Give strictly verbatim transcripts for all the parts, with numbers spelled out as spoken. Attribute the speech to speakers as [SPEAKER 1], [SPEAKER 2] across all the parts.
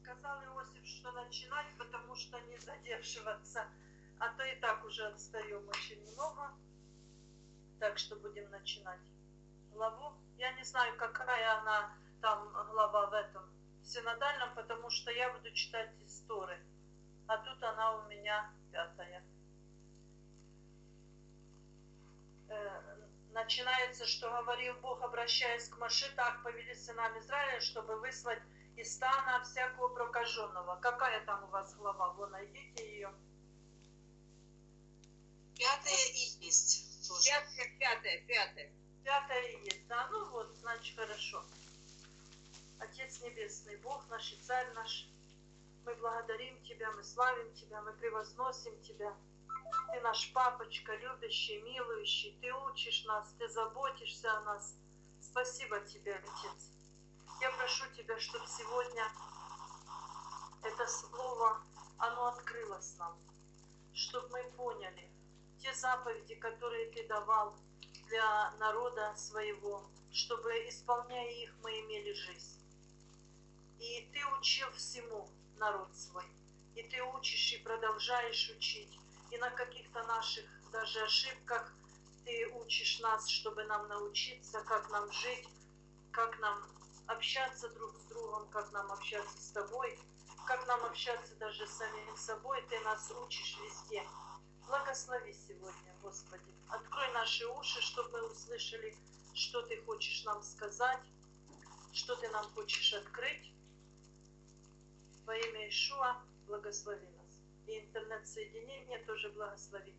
[SPEAKER 1] сказал Иосиф, что начинать, потому что не задерживаться, а то и так уже отстаем очень много. Так что будем начинать главу. Я не знаю, какая она там глава в этом в синодальном, потому что я буду читать из Торы, а тут она у меня пятая. Начинается, что говорил Бог, обращаясь к Моше, так повели сынам Израиля, чтобы выслать из стана всякого прокаженного. Какая там у вас глава? Вы найдите ее.
[SPEAKER 2] Пятая и есть. Тоже.
[SPEAKER 1] Пятая, пятая, пятая. Пятая и есть, да? Ну вот, значит, хорошо. Отец Небесный, Бог наш и Царь наш, мы благодарим Тебя, мы славим Тебя, мы превозносим Тебя. Ты наш папочка, любящий, милующий, Ты учишь нас, Ты заботишься о нас. Спасибо Тебе, Отец. Я прошу Тебя, чтобы сегодня это слово, оно открылось нам, чтобы мы поняли те заповеди, которые Ты давал для народа своего, чтобы, исполняя их, мы имели жизнь. И Ты учил всему народ свой, и Ты учишь и продолжаешь учить. И на каких-то наших даже ошибках Ты учишь нас, чтобы нам научиться, как нам жить, как нам общаться друг с другом, как нам общаться с Тобой, как нам общаться даже с самим собой. Ты нас учишь везде. Благослови сегодня, Господи. Открой наши уши, чтобы мы услышали, что Ты хочешь нам сказать, что Ты нам хочешь открыть. Во имя Иешуа благослови нас. И интернет-соединение тоже благослови.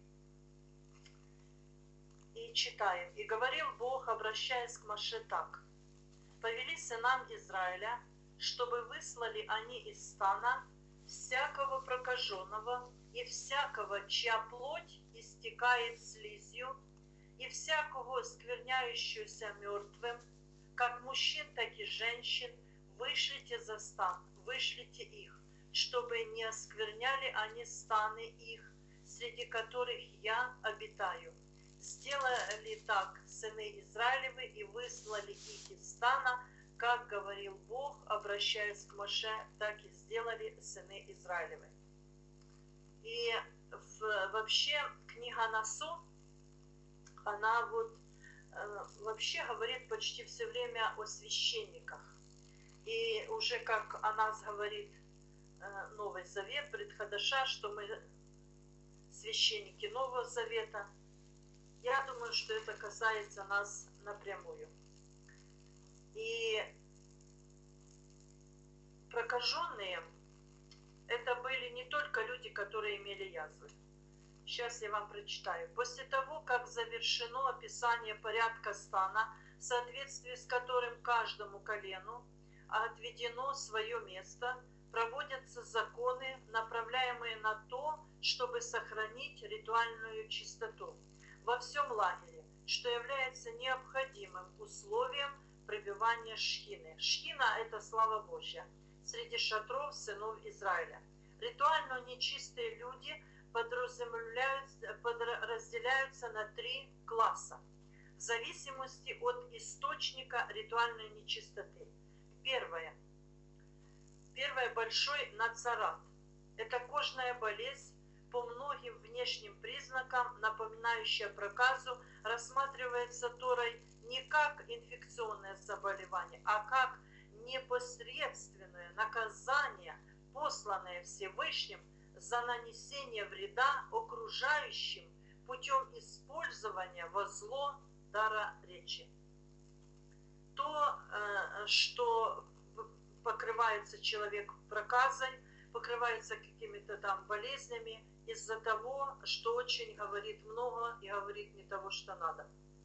[SPEAKER 1] И читаем. «И говорил Бог, обращаясь к Моше так. Повели сынам Израиля, чтобы выслали они из стана всякого прокаженного и всякого, чья плоть истекает слизью, и всякого скверняющегося мертвым, как мужчин, так и женщин, вышлите за стан, вышлите их, чтобы не оскверняли они станы их, среди которых я обитаю. Сделали так сыны Израилевы и выслали их из стана, как говорил Бог, обращаясь к Моше, так и сделали сыны Израилевы». И в, вообще книга Насо, она вот э, вообще говорит почти все время о священниках. И уже как о нас говорит Новый Завет, Брит Хадаша, что мы священники Нового Завета. Я думаю, что это касается нас напрямую. И прокаженные это были не только люди, которые имели язвы. Сейчас я вам прочитаю. «После того, как завершено описание порядка стана, в соответствии с которым каждому колену отведено свое место, проводятся законы, направляемые на то, чтобы сохранить ритуальную чистоту во всем лагере, что является необходимым условием пребывания шхины». Шхина – это слава Божья среди шатров сынов Израиля. Ритуально нечистые люди подразделяются, подразделяются на три класса в зависимости от источника ритуальной нечистоты. Первое. Первое – большой нацарат. Это кожная болезнь, по многим внешним признакам, напоминающая проказу, рассматривается Торой не как инфекционное заболевание, а как непосредственное наказание, посланное Всевышним за нанесение вреда окружающим путем использования во зло дара речи. То, что покрывается человек проказой, покрывается какими-то там болезнями из-за того, что очень говорит много и говорит не того, что надо.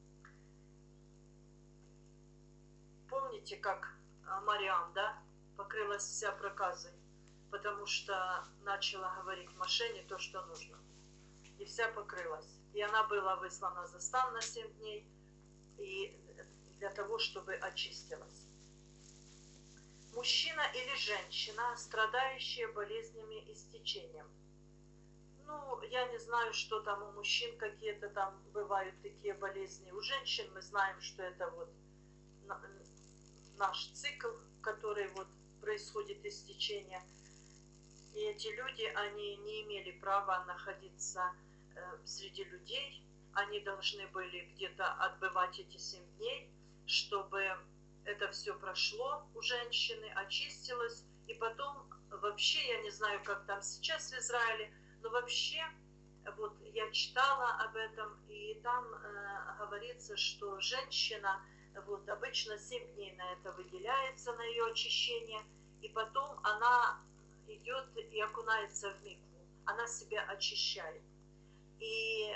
[SPEAKER 1] Помните, как Мариам, да, покрылась вся проказой, потому что начала говорить Моше не то, что нужно. И вся покрылась. И она была выслана за стан на семь дней и для того, чтобы очистилась. Мужчина или женщина, страдающие болезнями истечением. Ну, я не знаю, что там у мужчин, какие-то там бывают такие болезни. У женщин мы знаем, что это вот наш цикл, который вот происходит истечение. И эти люди, они не имели права находиться среди людей. Они должны были где-то отбывать эти семь дней, чтобы это все прошло у женщины, очистилось. И потом, вообще, я не знаю, как там сейчас в Израиле, но вообще, вот я читала об этом, и там э, говорится, что женщина, вот обычно семь дней на это выделяется, на ее очищение, и потом она идет и окунается в микву, она себя очищает. И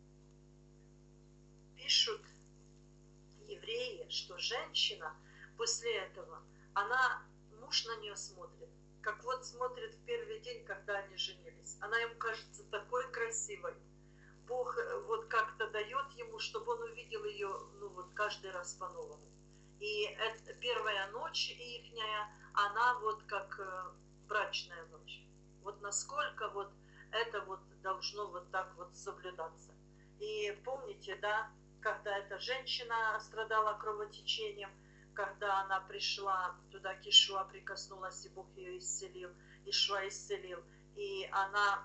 [SPEAKER 1] пишут евреи, что женщина после этого, она, муж на нее смотрит, как вот смотрит в первый день, когда они женились. Она ему кажется такой красивой. Бог вот как-то дает ему, чтобы он увидел ее, ну вот каждый раз по-новому. И это, первая ночь ихняя, она вот как брачная ночь. Вот насколько вот это вот должно вот так вот соблюдаться. И помните, да, когда эта женщина страдала кровотечением, когда она пришла туда, к Ишуа прикоснулась, и Бог ее исцелил, Ишуа исцелил. И она,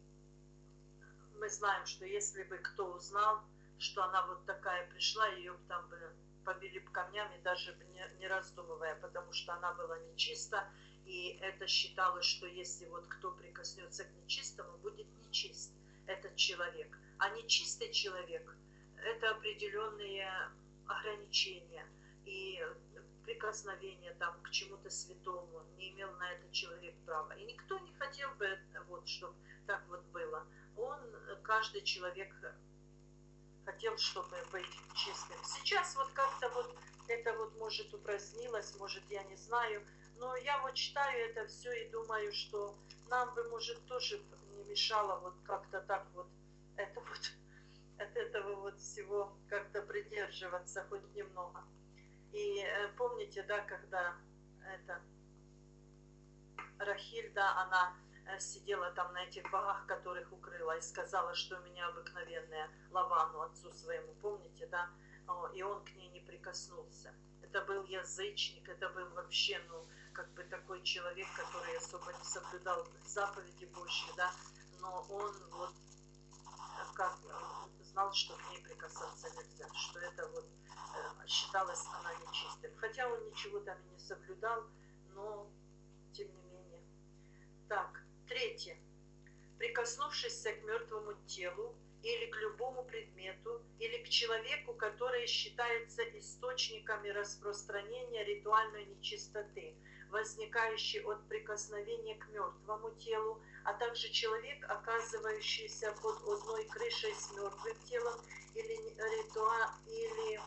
[SPEAKER 1] мы знаем, что если бы кто узнал, что она вот такая пришла, ее там бы побили бы камнями, даже не, не раздумывая, потому что она была нечиста, и это считалось, что если вот кто прикоснется к нечистому, будет нечист этот человек. А нечистый человек – это определенные ограничения и прикосновения там к чему-то святому, не имел на это человек права. И никто не хотел бы, вот, чтобы так вот было. Он, каждый человек хотел, чтобы быть чистым. Сейчас вот как-то вот это вот может упразднилось, может, я не знаю, но я вот читаю это все и думаю, что нам бы, может, тоже не мешало вот как-то так вот это вот от этого вот всего как-то придерживаться хоть немного. И помните, да, когда это Рахиль, да, она сидела там на этих богах, которых укрыла, и сказала, что у меня обыкновенная Лавану, отцу своему, помните, да, и он к ней не прикоснулся. Это был язычник, это был вообще, ну, как бы такой человек, который особо не соблюдал заповеди Божьи, да, но он вот как знал, что к ней прикасаться нельзя, что это вот считалось она нечистым. Хотя он ничего там и не соблюдал, но тем не менее. Так, третье. Прикоснувшись к мертвому телу или к любому предмету, или к человеку, который считается источниками распространения ритуальной нечистоты, возникающей от прикосновения к мертвому телу, а также человек, оказывающийся под одной крышей с мертвым телом, или, ритуал, или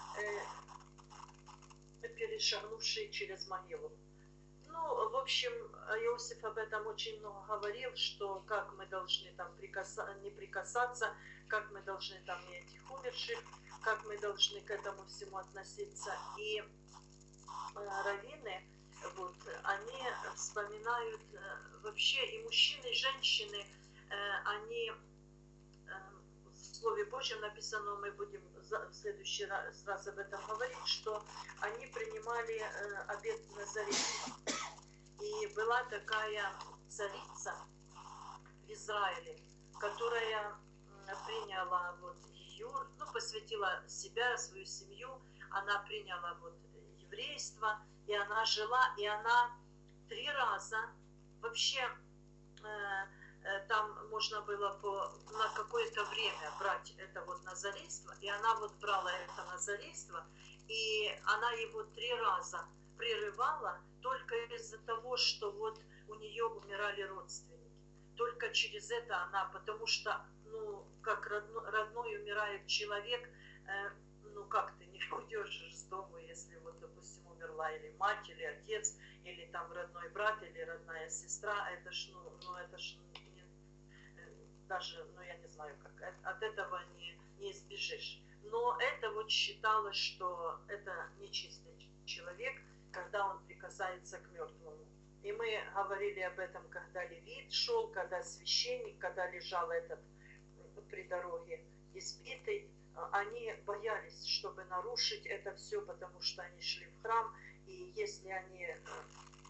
[SPEAKER 1] э, перешагнувший через могилу. Ну, в общем, Иосиф об этом очень много говорил, что как мы должны там прикаса... не прикасаться, как мы должны там не этих умерших, как мы должны к этому всему относиться. И э, раввины, вот, они вспоминают э, вообще и мужчины, и женщины, э, они э, в Слове Божьем написано, мы будем в следующий раз, раз об этом говорить, что они принимали э, обет Назарета. И была такая царица в Израиле, которая приняла вот ее, ну, посвятила себя, свою семью, она приняла вот еврейство, и она жила, и она три раза вообще э, э, там можно было по, на какое-то время брать это вот назарейство, и она вот брала это назарейство, и она его три раза прерывала только из-за того, что вот у нее умирали родственники. Только через это она, потому что, ну, как родной, родной умирает человек, э, ну, как ты не уйдешь из дома, если вот, допустим, умерла или мать, или отец, или там родной брат, или родная сестра, это ж, ну, ну это ж не, даже, ну, я не знаю, как, от этого не, не избежишь. Но это вот считалось, что это нечистый человек, когда он прикасается к мертвому. И мы говорили об этом, когда левит шел, когда священник, когда лежал этот при дороге избитый, они боялись, чтобы нарушить это все, потому что они шли в храм, и если они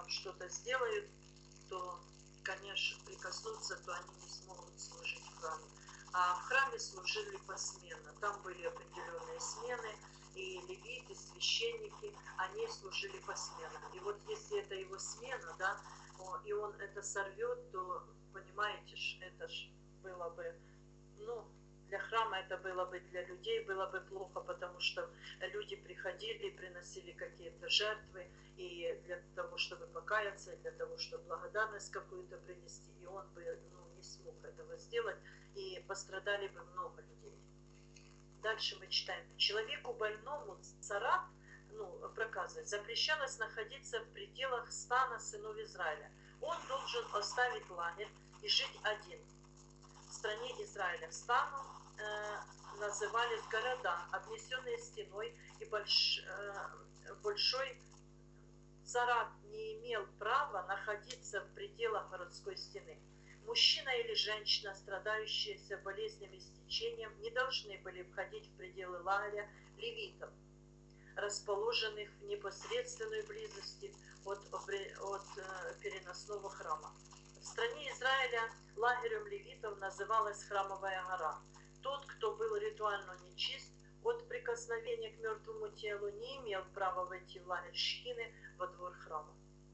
[SPEAKER 1] там что-то сделают, то, конечно, прикоснуться, то они не смогут служить в храме. А в храме служили посменно. Там были определенные смены, и левиты, священники, они служили посменно. И вот если это его смена, да, и он это сорвет, то, понимаете, это ж было бы, ну, для храма это было бы, для людей было бы плохо, потому что люди приходили, приносили какие-то жертвы, и для того, чтобы покаяться, для того, чтобы благодарность какую-то принести, и он бы, ну, не смог этого сделать, и пострадали бы много людей. Дальше мы читаем. Человеку больному царат, ну, проказывает, запрещалось находиться в пределах стана сынов Израиля. Он должен оставить лагерь и жить один. В стране Израиля станом э, назывались города, обнесенные стеной, и больш, э, большой царат не имел права находиться в пределах городской стены. Мужчина или женщина, страдающиеся болезнями с течением, не должны были входить в пределы лагеря левитов, расположенных в непосредственной близости от, от э, переносного храма. В стране Израиля лагерем левитов называлась Храмовая гора. Тот, кто был ритуально нечист от прикосновения к мертвому телу, не имел права войти в лагерь Шхины во двор храма.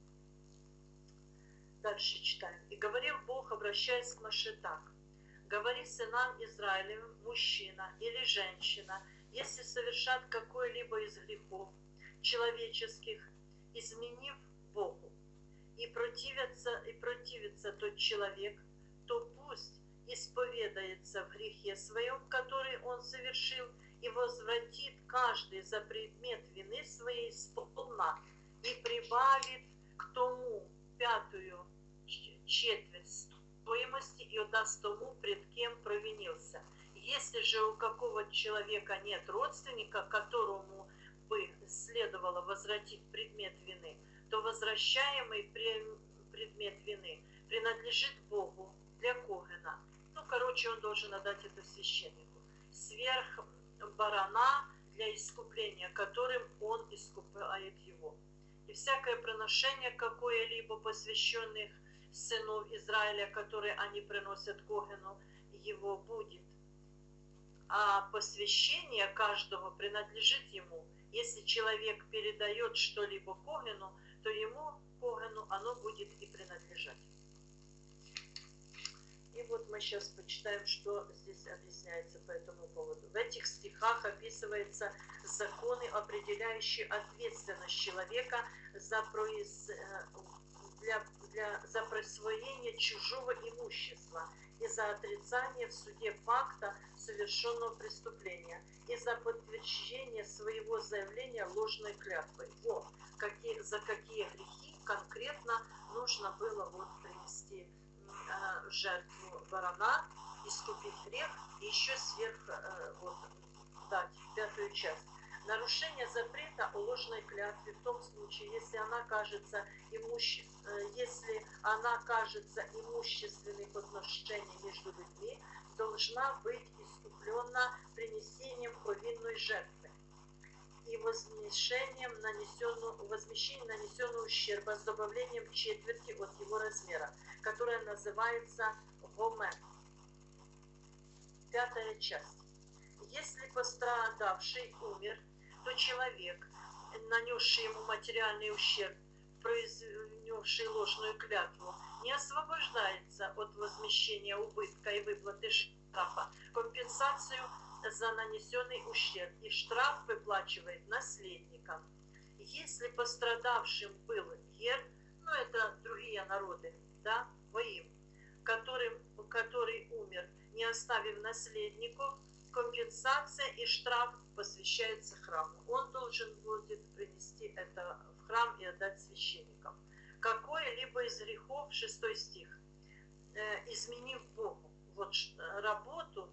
[SPEAKER 1] Дальше читаем. «И говорил Бог, обращаясь к Моше так: говори сынам Израилевым, мужчина или женщина, если совершат какой-либо из грехов человеческих, изменив Богу, и противится, и противится тот человек, то пусть исповедается в грехе своем, который он совершил, и возвратит каждый за предмет вины своей сполна, и прибавит к тому пятую четверть стоимости и отдаст тому, пред кем провинился. Если же у какого человека нет родственника, которому бы следовало возвратить предмет вины, то возвращаемый предмет вины принадлежит Богу для Когена. Ну, короче, он должен отдать это священнику. Сверх барана для искупления, которым он искупает его. И всякое приношение какое-либо посвященных сынов Израиля, которые они приносят Когену, его будет. А посвящение каждого принадлежит ему. Если человек передает что-либо Когену, то ему, Когену, оно будет и принадлежать. И вот мы сейчас почитаем, что здесь объясняется по этому поводу. В этих стихах описываются законы, определяющие ответственность человека за, произ... для... Для... за присвоение чужого имущества и за отрицание в суде факта совершенного преступления и за подтверждение своего заявления ложной клятвой. Вот какие... за какие грехи конкретно нужно было вот принести жертву барана, искупить грех и еще сверх вот, дать пятую часть. Нарушение запрета о ложной клятве в том случае, если она кажется имуще... если она кажется имущественной в отношении между людьми, должна быть искуплена принесением повинной жертвы и возмещением нанесенного, возмещением нанесенного ущерба с добавлением четверти от его размера, которая называется гомер. Пятая часть. Если пострадавший умер, то человек, нанесший ему материальный ущерб, произнесший ложную клятву, не освобождается от возмещения убытка и выплаты штрафа, компенсацию за нанесенный ущерб, и штраф выплачивает наследникам. Если пострадавшим был гер, ну это другие народы, да, воим, который, который умер, не оставив наследников, компенсация и штраф посвящается храму. Он должен будет принести это в храм и отдать священникам. Какое-либо из грехов, шестой стих, э, изменив Богу, вот работу,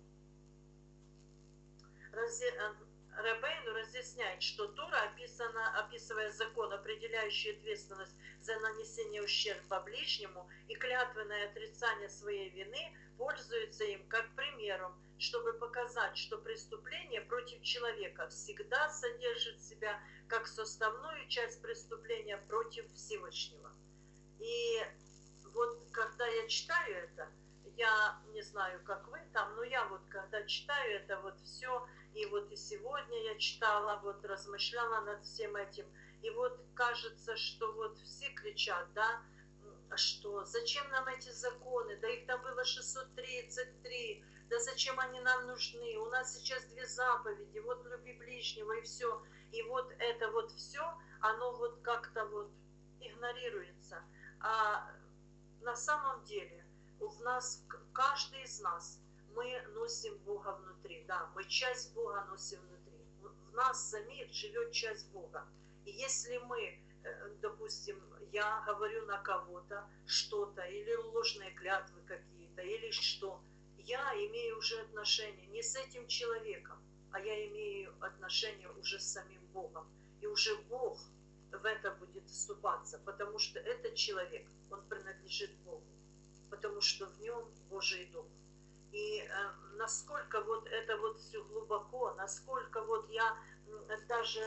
[SPEAKER 1] разе, Рабейну разъясняет, что Тора, описана, описывая закон, определяющий ответственность за нанесение ущерба ближнему и клятвенное отрицание своей вины, пользуется им как примером, чтобы показать, что преступление против человека всегда содержит в себя как составную часть преступления против Всевышнего. И вот когда я читаю это, я не знаю, как вы там, но я вот когда читаю это вот все, и вот и сегодня я читала, вот размышляла над всем этим, и вот кажется, что вот все кричат, да, что зачем нам эти законы, да их там было шестьсот тридцать три, да зачем они нам нужны, у нас сейчас две заповеди, вот люби ближнего и все, и вот это вот все, оно вот как-то вот игнорируется, а на самом деле в нас, каждый из нас, мы носим Бога внутри, да, мы часть Бога носим внутри, в нас самих живет часть Бога, и если мы, допустим, я говорю на кого-то что-то, или ложные клятвы какие-то, или что, я имею уже отношение не с этим человеком, а я имею отношение уже с самим Богом, и уже Бог в это будет вступаться, потому что этот человек, он принадлежит Богу, потому что в нем Божий Дух. И э, насколько вот это вот все глубоко, насколько вот я даже,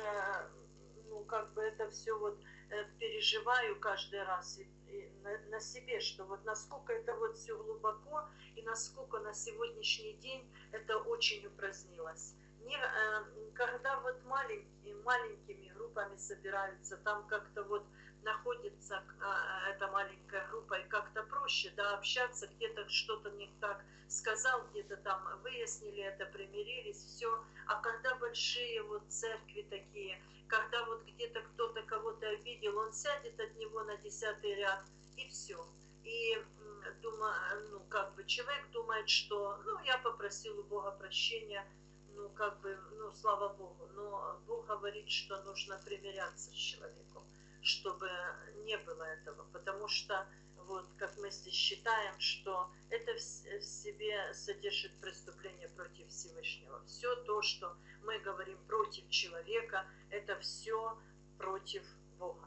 [SPEAKER 1] ну, как бы это все вот э, переживаю каждый раз и, и на, на себе, что вот насколько это вот все глубоко, и насколько на сегодняшний день это очень упразднилось. Не, э, когда вот маленькие, маленькими группами собираются, там как-то вот находится э, эта маленькая группа, и как-то проще, да, общаться, где-то что-то не так сказал, где-то там выяснили это, примирились, все. А когда большие вот церкви такие, когда вот где-то кто-то кого-то обидел, он сядет от него на десятый ряд, и все. И думаю, ну, как бы человек думает, что, ну, я попросил у Бога прощения, ну, как бы, ну, слава Богу, но Бог говорит, что нужно примиряться с человеком, чтобы не было этого, потому что, вот, как мы здесь считаем, что это в себе содержит преступление против Всевышнего. Все то, что мы говорим против человека, это все против Бога.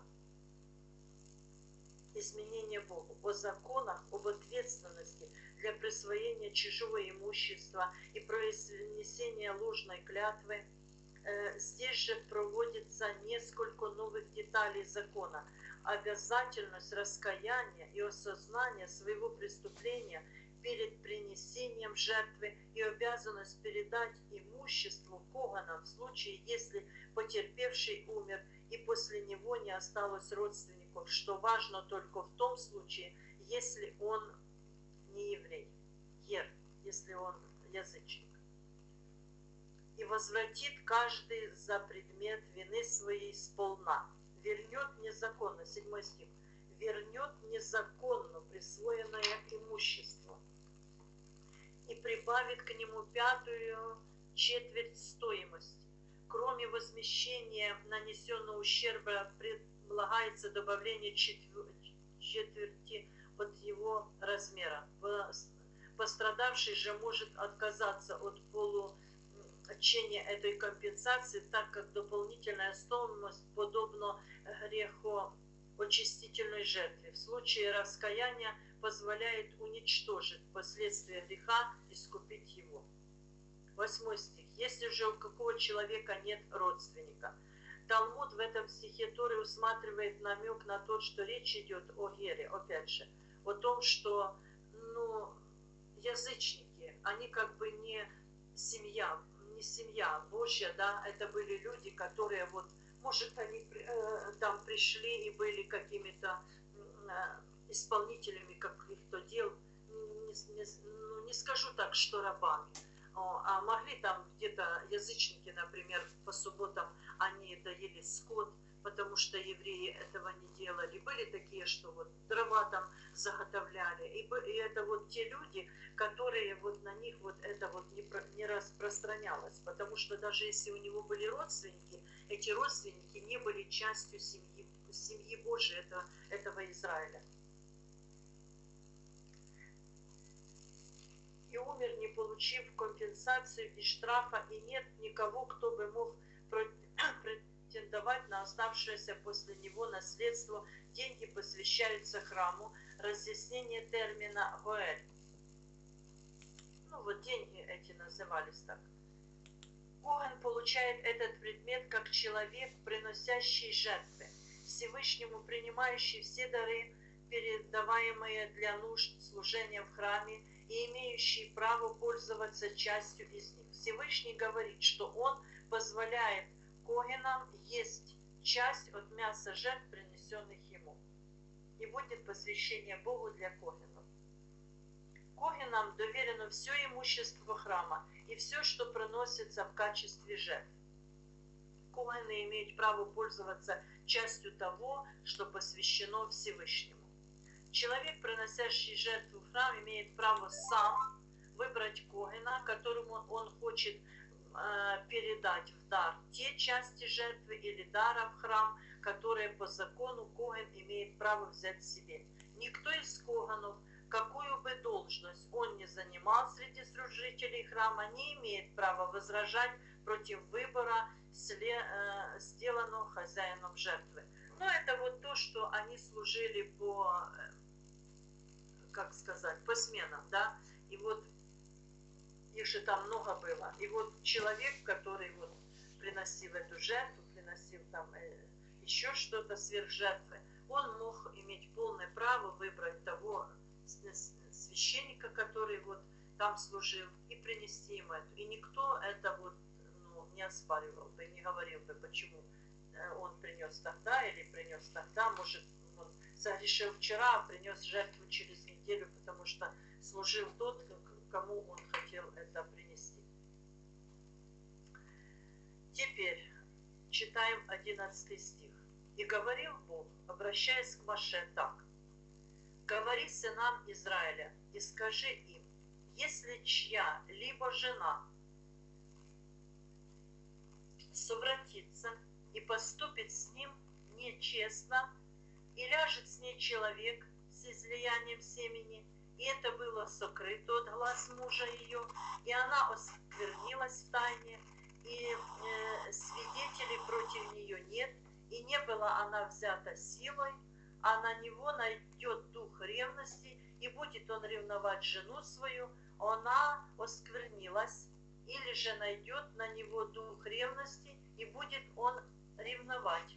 [SPEAKER 1] Изменение Богу, о законах, об ответственности для присвоения чужого имущества и произнесения ложной клятвы. Здесь же проводится несколько новых деталей закона. Обязательность раскаяния и осознания своего преступления перед принесением жертвы и обязанность передать имущество коганам в случае, если потерпевший умер и после него не осталось родственников, что важно только в том случае, если он не еврей, гер, если он язычник. И возвратит каждый за предмет вины своей сполна. Вернет незаконно, седьмой стих, вернет незаконно присвоенное имущество и прибавит к нему пятую четверть стоимости. Кроме возмещения нанесенного ущерба предлагается добавление четверти от его размера. Пострадавший же может отказаться от получения этой компенсации, так как дополнительная стоимость подобна грехоочистительной жертве. В случае раскаяния позволяет уничтожить последствия греха, искупить его. Восьмой стих. Если же у какого человека нет родственника. Талмуд в этом стихе Торы усматривает намек на то, что речь идет о гере, опять же, о том, что, ну, язычники, они как бы не семья, не семья Божья, да, это были люди, которые вот, может, они э, там пришли и были какими-то э, исполнителями каких-то дел, не, не, ну, не скажу так, что рабами, а могли там где-то язычники, например, по субботам они доели скот, потому что евреи этого не делали. Были такие, что вот дрова там заготовляли. И, и это вот те люди, которые вот на них вот это вот не, не распространялось. Потому что даже если у него были родственники, эти родственники не были частью семьи, семьи Божией, это, этого Израиля. И умер, не получив компенсацию и штрафа, и нет никого, кто бы мог претендовать на оставшееся после него наследство. Деньги посвящаются храму. Разъяснение термина «гоэль». Ну вот деньги эти назывались так. Коган получает этот предмет как человек, приносящий жертвы, Всевышнему принимающий все дары передаваемые для нужд служения в храме и имеющие право пользоваться частью из них. Всевышний говорит, что Он позволяет когенам есть часть от мяса жертв, принесенных Ему. И будет посвящение Богу для когенов. Когенам доверено все имущество храма и все, что приносится в качестве жертв. Когены имеют право пользоваться частью того, что посвящено Всевышнему. Человек, приносящий жертву в храм, имеет право сам выбрать когена, которому он хочет э, передать в дар те части жертвы или дара в храм, которые по закону коген имеет право взять себе. Никто из когенов, какую бы должность он ни занимал среди служителей храма, не имеет права возражать против выбора, сделанного хозяином жертвы. Но это вот то, что они служили по, как сказать, по сменам, да, и вот их же там много было. И вот человек, который вот приносил эту жертву, приносил там еще что-то сверх жертвы, он мог иметь полное право выбрать того священника, который вот там служил, и принести ему это. И никто это вот ну, не оспаривал бы, не говорил бы, почему он принес тогда или принес тогда. Может, он согрешил вчера, а принес жертву через неделю, потому что служил тот, кому он хотел это принести. Теперь читаем одиннадцатый стих. «И говорил Бог, обращаясь к Моше, так: говори сынам Израиля и скажи им, если чья-либо жена совратится и поступит с ним нечестно, и ляжет с ней человек с излиянием семени, и это было сокрыто от глаз мужа ее, и она осквернилась в тайне, и э, свидетелей против нее нет, и не была она взята силой, а на него найдет дух ревности, и будет он ревновать жену свою, она осквернилась, или же найдет на него дух ревности, и будет он ревновать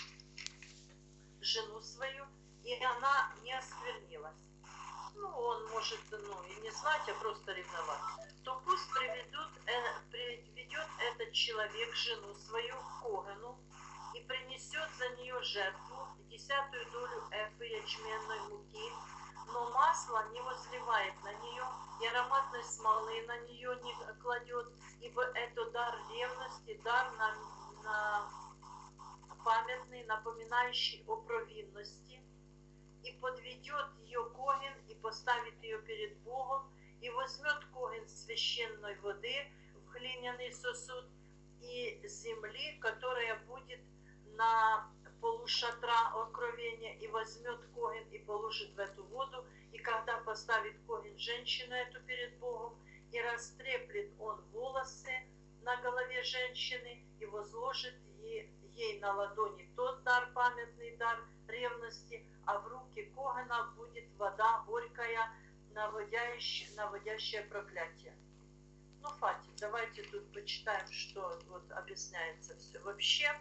[SPEAKER 1] жену свою, и она не осквернилась». Ну, он может, ну, и не знать, а просто ревновать. То пусть приведут, э, приведет этот человек жену свою к когену и принесет за нее жертву, десятую долю эфы ячменной муки, но масло не возливает на нее, и ароматной смолы на нее не кладет, ибо это дар ревности, дар на, на памятный, напоминающий о провинности, и подведет ее коген и поставит ее перед Богом, и возьмет коген священной воды в глиняный сосуд и земли, которая будет на полу шатра окровения, и возьмет коген и положит в эту воду, и когда поставит коген женщину эту перед Богом, и растреплет он волосы на голове женщины, и возложит ей, ей на ладони тот дар, памятный дар ревности, а в руки когена будет вода горькая, наводящая, наводящая проклятие. Ну, хватит, давайте тут почитаем, что вот объясняется все. Вообще,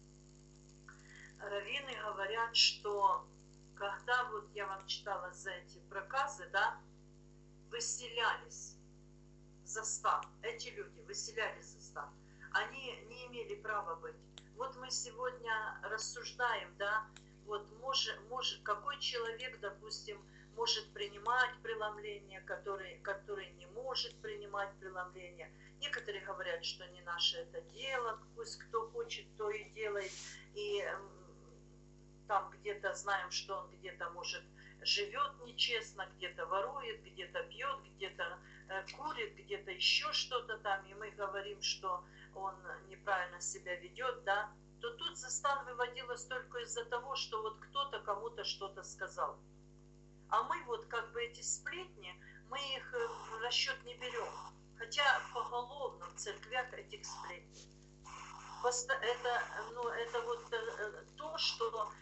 [SPEAKER 1] раввины говорят, что когда вот я вам читала за эти проказы, да, выселялись за стан, эти люди выселялись за стан, они не имели права быть. Вот мы сегодня рассуждаем, да, вот может, может, какой человек, допустим, может принимать преломление, который, который не может принимать преломление. Некоторые говорят, что не наше это дело, пусть кто хочет, то и делает. И там где-то знаем, что он где-то, может, живет нечестно, где-то ворует, где-то пьет, где-то э, курит, где-то еще что-то там, и мы говорим, что он неправильно себя ведет, да, то тут за стан выводилось только из-за того, что вот кто-то кому-то что-то сказал. А мы вот как бы эти сплетни, мы их в расчет не берем. Хотя поголовно в церквях этих сплетней. Это, ну, это вот то, что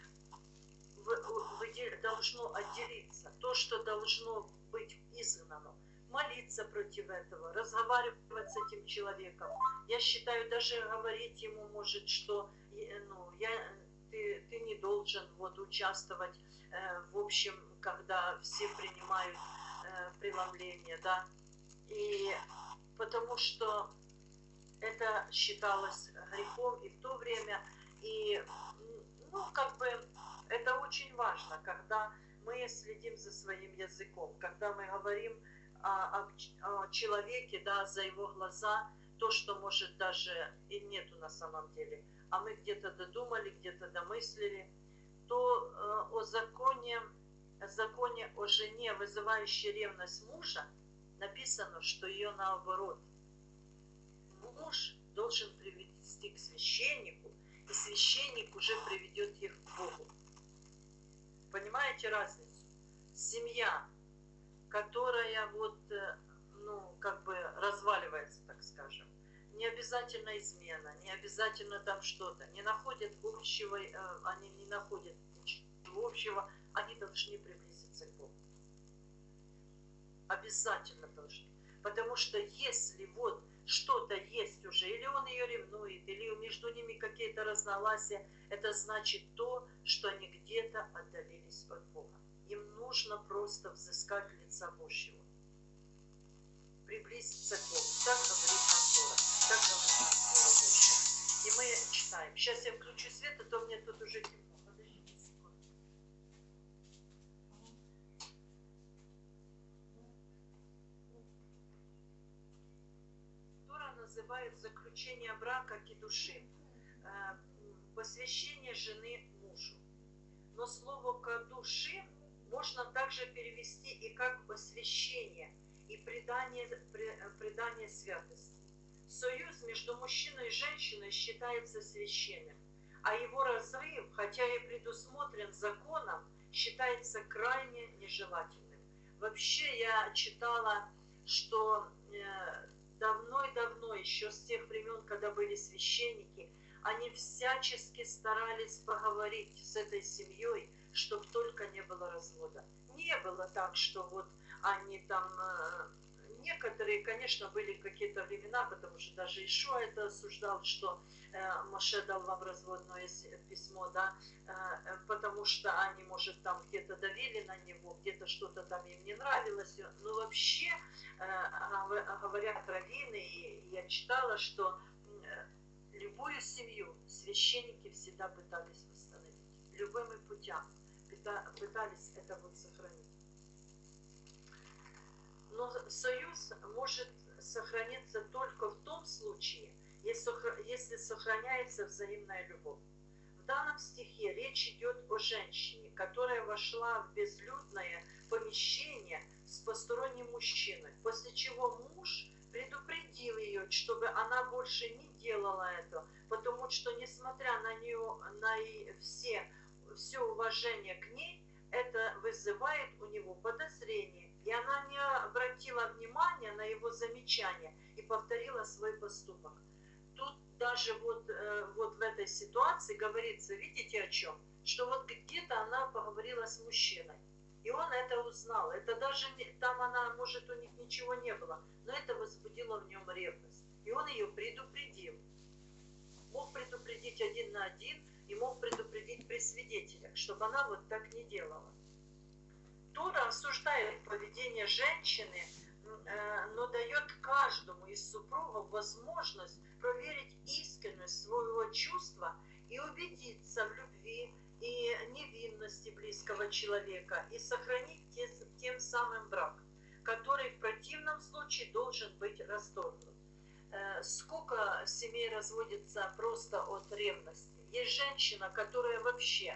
[SPEAKER 1] должно отделиться, то, что должно быть изгнано. Молиться против этого, разговаривать с этим человеком. Я считаю, даже говорить ему может, что ну, я, ты, ты не должен вот, участвовать э, в общем, когда все принимают э, преломление, да, и потому что это считалось грехом и в то время, и, ну, как бы, это очень важно, когда мы следим за своим языком, когда мы говорим о, о, о человеке, да, за его глаза, то, что может даже и нету на самом деле, а мы где-то додумали, где-то домыслили, то э, о законе, о законе о жене, вызывающей ревность мужа, написано, что ее наоборот. Муж должен привести к священнику, и священник уже приведет их к Богу. Понимаете разницу? Семья, которая вот, ну, как бы разваливается, так скажем, не обязательно измена, не обязательно там что-то, не находят общего, они не находят ничего общего, они должны приблизиться к Богу. Обязательно должны. Потому что если вот что-то есть уже, или он ее ревнует, или между ними какие-то разногласия, это значит то, что они где-то отдалились от Бога. Им нужно просто взыскать лица Божьего. Приблизиться к Богу. Так говорит нам Тора. Так говорит нам Слово Божье. И мы читаем. Сейчас я включу свет, а то мне тут уже темно. Подождите секунду. Тора называет заключение брака кидушим, посвящение жены мужу. Но слово кадушим можно также перевести и как освящение и предание, предание святости. Союз между мужчиной и женщиной считается священным, а его разрыв, хотя и предусмотрен законом, считается крайне нежелательным. Вообще я читала, что давно-давно, еще с тех времен, когда были священники, они всячески старались поговорить с этой семьей, чтобы только не было развода. Не было так, что вот они там... Некоторые, конечно, были какие-то времена, потому что даже Ишуа это осуждал, что э, Моше дал вам разводное письмо, да, э, потому что они, может, там где-то давили на него, где-то что-то там им не нравилось. Но вообще, э, говорят раввины, и я читала, что э, любую семью священники всегда пытались восстановить. Любыми путями пытались это вот сохранить. Но союз может сохраниться только в том случае, если сохраняется взаимная любовь. В данном стихе речь идет о женщине, которая вошла в безлюдное помещение с посторонним мужчиной, после чего муж предупредил ее, чтобы она больше не делала это, потому что, несмотря на нее, на все, все уважение к ней, это вызывает у него подозрение. И она не обратила внимания на его замечания и повторила свой поступок. Тут даже вот, вот в этой ситуации говорится, видите о чем? Что вот где-то она поговорила с мужчиной. И он это узнал. Это даже не, там она, может, у них ничего не было, но это возбудило в нем ревность. И он ее предупредил. Мог предупредить один на один и мог предупредить при свидетелях, чтобы она вот так не делала. Тора осуждает поведение женщины, но дает каждому из супругов возможность проверить искренность своего чувства и убедиться в любви и невинности близкого человека и сохранить тем самым брак, который в противном случае должен быть расторгнут. Сколько семей разводится просто от ревности? Есть женщина, которая вообще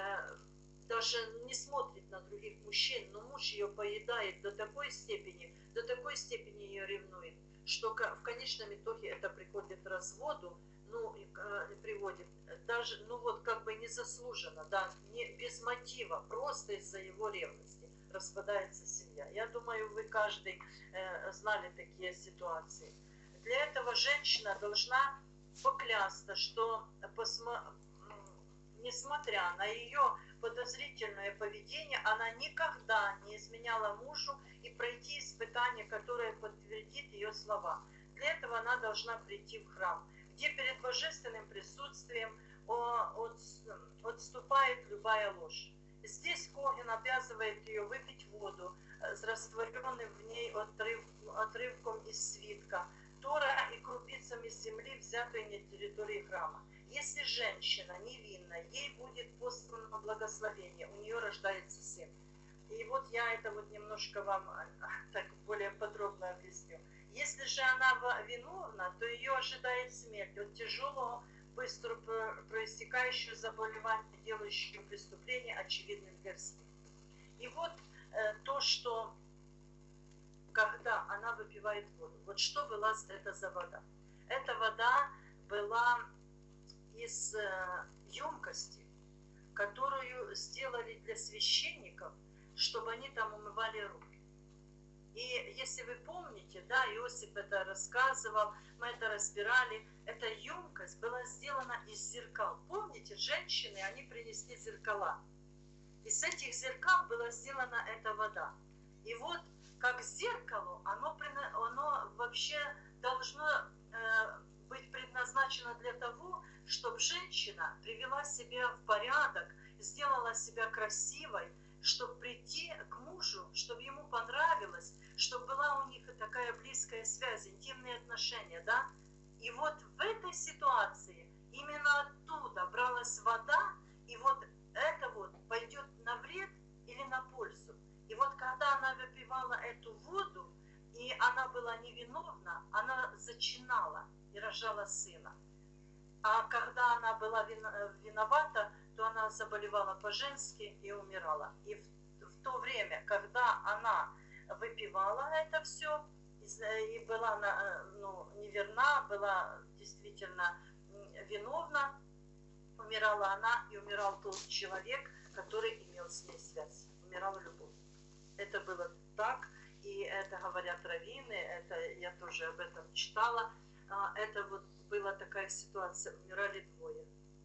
[SPEAKER 1] даже не смотрит на других мужчин, но муж ее поедает до такой степени, до такой степени ее ревнует, что в конечном итоге это приходит к разводу, ну, приводит, даже, ну вот как бы незаслуженно, да, не, без мотива, просто из-за его ревности распадается семья. Я думаю, вы каждый э, знали такие ситуации. Для этого женщина должна поклясться, что посма... несмотря на ее подозрительное поведение, она никогда не изменяла мужу и пройти испытание, которое подтвердит ее слова. Для этого она должна прийти в храм, где перед божественным присутствием отступает любая ложь. Здесь Коген обязывает ее выпить воду с растворенным в ней отрыв, отрывком из свитка Тора и крупицами земли, взятой на территории храма. Если женщина невинна, ей будет послано благословение, у нее рождается сын. И вот я это вот немножко вам так более подробно объясню. Если же она виновна, то ее ожидает смерть от тяжелого, быстро проистекающего заболевания, делающего преступление очевидным для всех. И вот э, то, что когда она выпивает воду, вот что была это за вода? Эта вода была из э, емкости, которую сделали для священников, чтобы они там умывали руки. И если вы помните, да, Иосиф это рассказывал, мы это разбирали, эта емкость была сделана из зеркал. Помните, женщины, они принесли зеркала. Из этих зеркал была сделана эта вода. И вот, как зеркало, оно, оно вообще должно э, быть предназначено для того, чтобы женщина привела себя в порядок, сделала себя красивой, чтобы прийти к мужу, чтобы ему понравилось, чтобы была у них такая близкая связь, интимные отношения, да? И вот в этой ситуации именно оттуда бралась вода, и вот это вот пойдет на вред или на пользу. И вот когда она выпивала эту воду, и она была невиновна, она зачинала и рожала сына. А когда она была виновата, то она заболевала по-женски и умирала. И в, в то время, когда она выпивала это все, и была ну, неверна, была действительно виновна, умирала она, и умирал тот человек, который имел с ней связь. Умирала любовь. Это было так, и это говорят раввины, это я тоже об этом читала. Это вот была такая ситуация, умирали двое.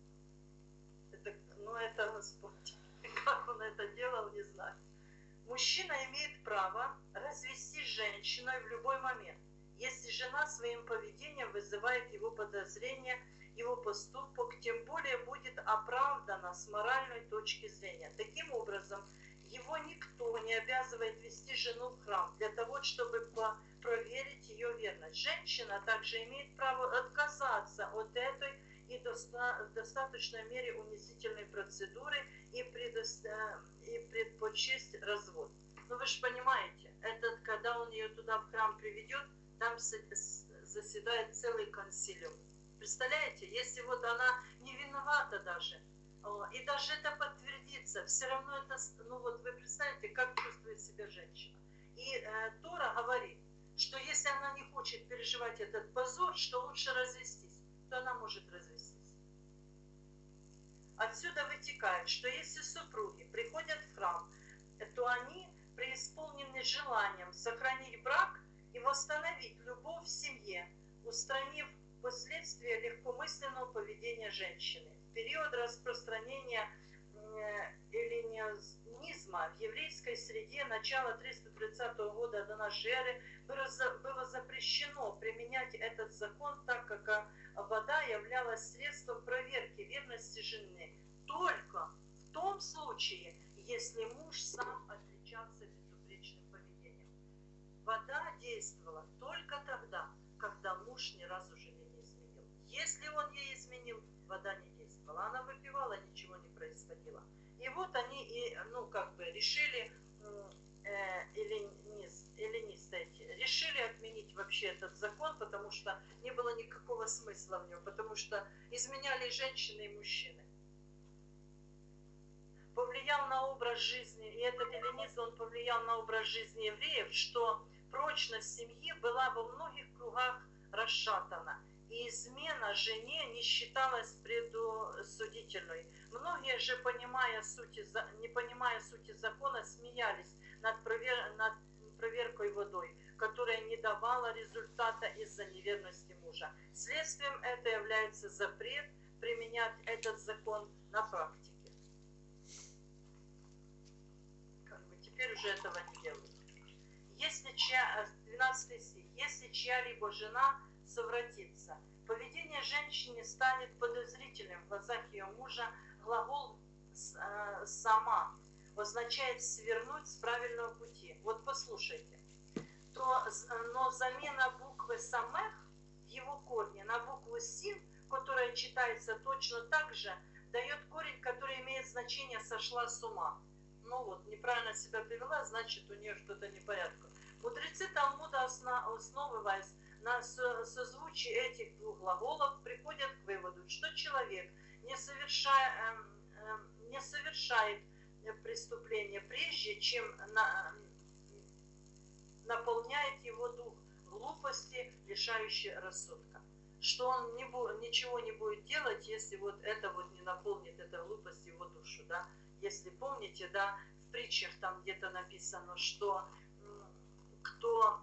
[SPEAKER 1] Это, ну это Господь, как он это делал, не знаю. Мужчина имеет право развестись с женщиной в любой момент, если жена своим поведением вызывает его подозрения, его поступок, тем более будет оправдана с моральной точки зрения. Таким образом, его никто не обязывает вести жену в храм для того, чтобы проверить ее верность. Женщина также имеет право отказаться от этой и в достаточной мере унизительной процедуры и, предоста... и предпочесть развод. Но вы же понимаете, этот, когда он ее туда в храм приведет, там заседает целый консилиум. Представляете, если вот она не виновата даже, и даже это подтвердится, все равно это, ну вот вы представляете, как чувствует себя женщина. И э, Тора говорит, что если она не хочет переживать этот позор, что лучше развестись, то она может развестись. Отсюда вытекает, что если супруги приходят в храм, то они преисполнены желанием сохранить брак и восстановить любовь в семье, устранив последствия легкомысленного поведения женщины. В период распространения эллинизма в еврейской среде начала триста тридцатого года до нашей эры было запрещено применять этот закон, так как вода являлась средством проверки верности жены только в том случае, если муж сам отличался безупречным поведением. Вода действовала только тогда, когда муж ни разу жене не изменил. Если он ей изменил, вода не действовала. Она выпивала, ничего не происходило. И вот они, и, ну, как бы решили, э, эллинисты эти, решили отменить вообще этот закон, потому что не было никакого смысла в нем, потому что изменяли женщины и мужчины. Повлиял на образ жизни, и этот эллинизм, он повлиял на образ жизни евреев, что прочность семьи была во многих кругах расшатана, и измена жене не считалась предусудительной. Многие же, понимая сути, не понимая сути закона, смеялись над, провер, над проверкой водой, которая не давала результата из-за неверности мужа. Следствием это является запрет применять этот закон на практике. Как бы теперь уже этого не делают. Если чья, двенадцатый стих, если чья-либо жена совратится, поведение женщины станет подозрительным в глазах ее мужа, глагол «сама» означает свернуть с правильного пути. Вот послушайте. То, но замена буквы «самех» в его корне на букву «син», которая читается точно так же, дает корень, который имеет значение «сошла с ума». Ну вот, неправильно себя привела, значит, у нее что-то непорядка. Мудрецы Талмуда, основываясь на созвучии этих двух глаголов, приходят к выводу, что человек не, совершая, не совершает преступление прежде, чем на, наполняет его дух глупости, лишающей рассудка. Что он не бу, ничего не будет делать, если вот это вот не наполнит, эта глупость его душу, да. Если помните, да, в притчах там где-то написано, что кто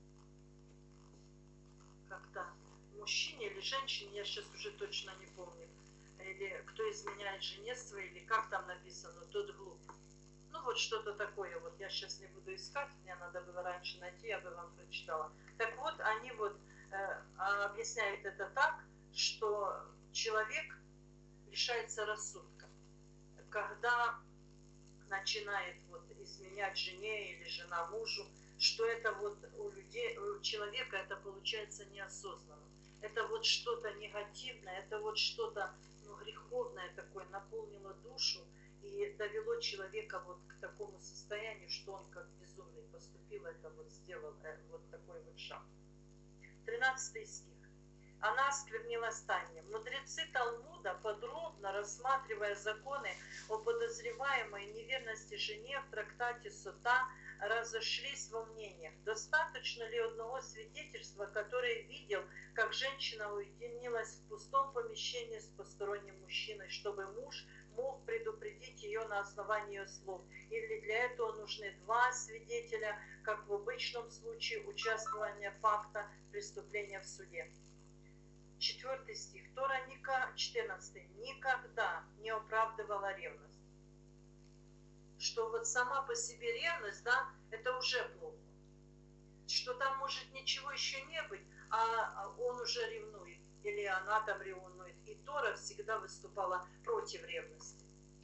[SPEAKER 1] как-то мужчине или женщине, я сейчас уже точно не помню, или кто изменяет жене своей, или как там написано, тот глуп. Ну вот что-то такое, вот я сейчас не буду искать, мне надо было раньше найти, я бы вам прочитала. Так вот, они вот э, объясняют это так, что человек лишается рассудка, когда начинает вот изменять жене или жена мужу, что это вот у людей, у человека это получается неосознанно. Это вот что-то негативное, это вот что-то ну, греховное такое наполнило душу и довело человека вот к такому состоянию, что он как безумный поступил, это вот сделал э, вот такой вот шаг. тринадцатый стих. Она осквернилась тайне. Мудрецы Талмуда, подробно рассматривая законы о подозреваемой неверности жене в трактате Сота, разошлись во мнениях. Достаточно ли одного свидетельства, который видел, как женщина уединилась в пустом помещении с посторонним мужчиной, чтобы муж мог предупредить ее на основании ее слов? Или для этого нужны два свидетеля, как в обычном случае участвования факта преступления в суде? Четвертый стих. Тора четырнадцатый. Никогда не оправдывала ревность. Что вот сама по себе ревность, да, это уже плохо. Что там может ничего еще не быть, а он уже ревнует, или она там ревнует. И Тора всегда выступала против ревности.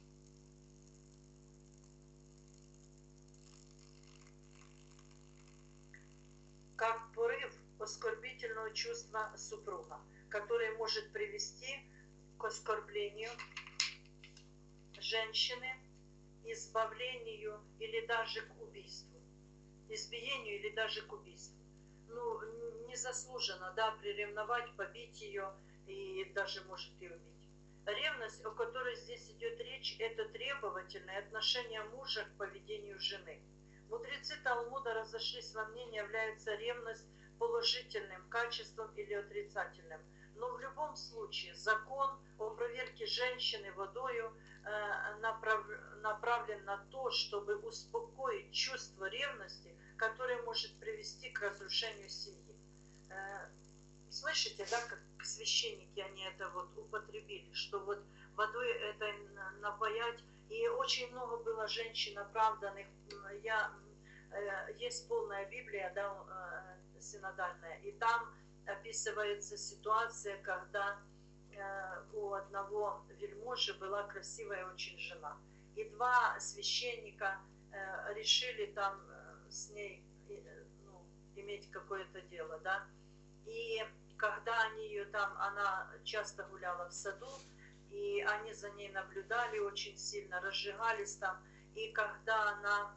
[SPEAKER 1] Как порыв оскорбительного чувства супруга, который может привести к оскорблению женщины, избавлению или даже к убийству, избиению или даже к убийству. Ну, незаслуженно, да, приревновать, побить ее и даже может и убить. Ревность, о которой здесь идет речь, это требовательное отношение мужа к поведению жены. Мудрецы Талмуда разошлись во мнении, является ревность положительным качеством или отрицательным. Но в любом случае закон о проверке женщины водою э, направ, направлен на то, чтобы успокоить чувство ревности, которое может привести к разрушению семьи. Э, слышите, да, как священники они это вот употребили, что вот водой это напоять. И очень много было женщин оправданных. Я, э, есть полная Библия, да, э, синодальная, и там описывается ситуация, когда э, у одного вельможи была красивая очень жена. И два священника э, решили там э, с ней э, ну, иметь какое-то дело, да. И когда они ее там, она часто гуляла в саду, и они за ней наблюдали очень сильно, разжигались там. И когда она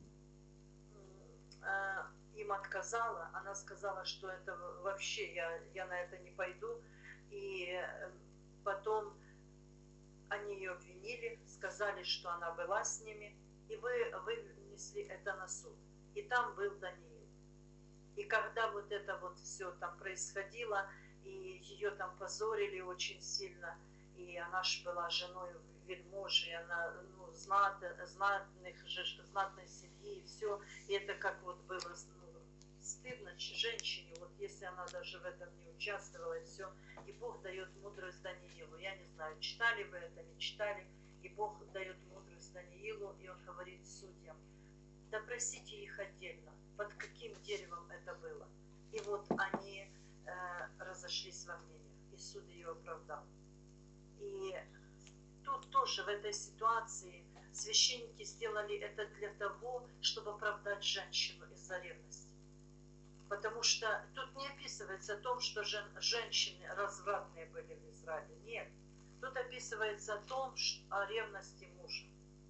[SPEAKER 1] э, им отказала, она сказала, что это вообще, я, я на это не пойду. И потом они ее обвинили, сказали, что она была с ними, и вы вынесли это на суд. И там был Даниил. И когда вот это вот все там происходило, и ее там позорили очень сильно, и она же была женой вельможи, и она ну, знат, знатных, знатной семьи, и все. И это как вот было ну, стыдно женщине, вот если она даже в этом не участвовала, и все. И Бог дает мудрость Даниилу. Я не знаю, читали вы это, не читали. И Бог дает мудрость Даниилу, и он говорит судьям: допросите их отдельно, под каким деревом это было. И вот они э, разошлись во мнениях, и суд ее оправдал. И тут тоже в этой ситуации священники сделали это для того, чтобы оправдать женщину из-за ревности. Потому что тут не описывается о том, что жен, женщины развратные были в Израиле. Нет. Тут описывается о том, что, о ревности мужа.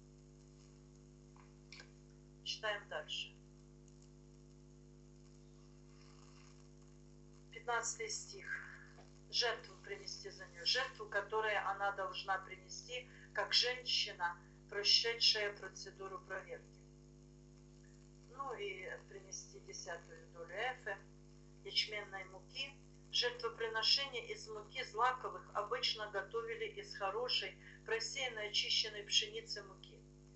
[SPEAKER 1] Читаем дальше. пятнадцатый стих. Жертву принести за нее. Жертву, которую она должна принести, как женщина, прошедшая процедуру проверки. Ну и принести десятую долю эфы ячменной муки. Жертвоприношение из муки злаковых обычно готовили из хорошей, просеянной, очищенной пшеницы муки,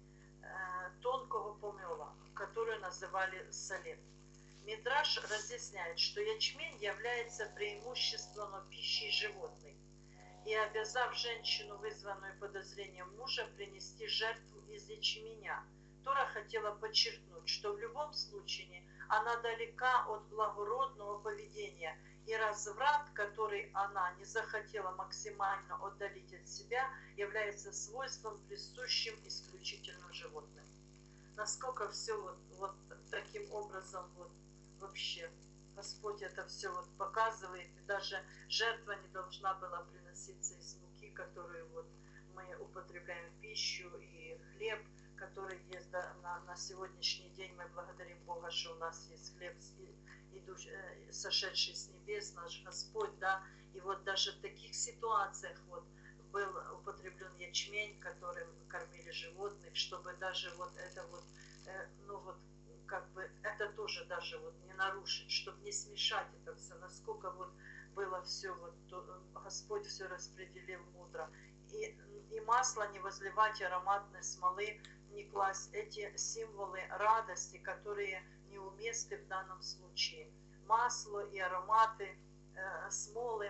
[SPEAKER 1] э, тонкого помела, которую называли солет. Мидраш разъясняет, что ячмень является преимущественно пищей животной, и обязав женщину, вызванную подозрением мужа, принести жертву из ячменя, Тора хотела подчеркнуть, что в любом случае она далека от благородного поведения, и разврат, который она не захотела максимально отдалить от себя, является свойством, присущим исключительно животным. Насколько все вот, вот таким образом вот вообще Господь это все вот показывает, и даже жертва не должна была приноситься из муки, которую вот мы употребляем в пищу, и хлеб, который есть да, на, на сегодняшний день. Мы благодарим Бога, что у нас есть хлеб, идущий, э, сошедший с небес, наш Господь, да, и вот даже в таких ситуациях вот был употреблен ячмень, которым кормили животных, чтобы даже вот это вот, э, ну вот, как бы это тоже даже вот не нарушить, чтобы не смешать это все, насколько вот было все, вот то, Господь все распределил мудро. И, и масло не возливать, ароматной смолы не класть, эти символы радости, которые неуместны в данном случае. Масло и ароматы, э, смолы,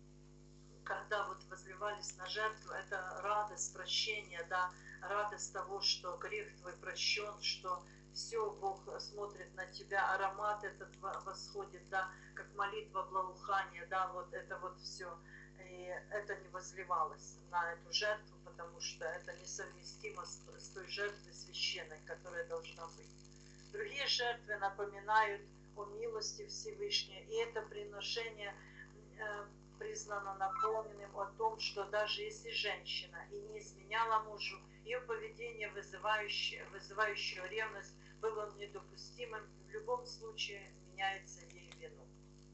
[SPEAKER 1] когда вот возливались на жертву, это радость прощения, да, радость того, что грех твой прощен, что все, Бог смотрит на тебя, аромат этот восходит, да, как молитва благоухания, да, вот это вот все. И это не возливалось на эту жертву, потому что это несовместимо с, с той жертвой священной, которая должна быть. Другие жертвы напоминают о милости Всевышней, и это приношение э, признано наполненным о том, что даже если женщина и не изменяла мужу, ее поведение, вызывающее, вызывающее ревность, было недопустимым, в любом случае меняется ей вину.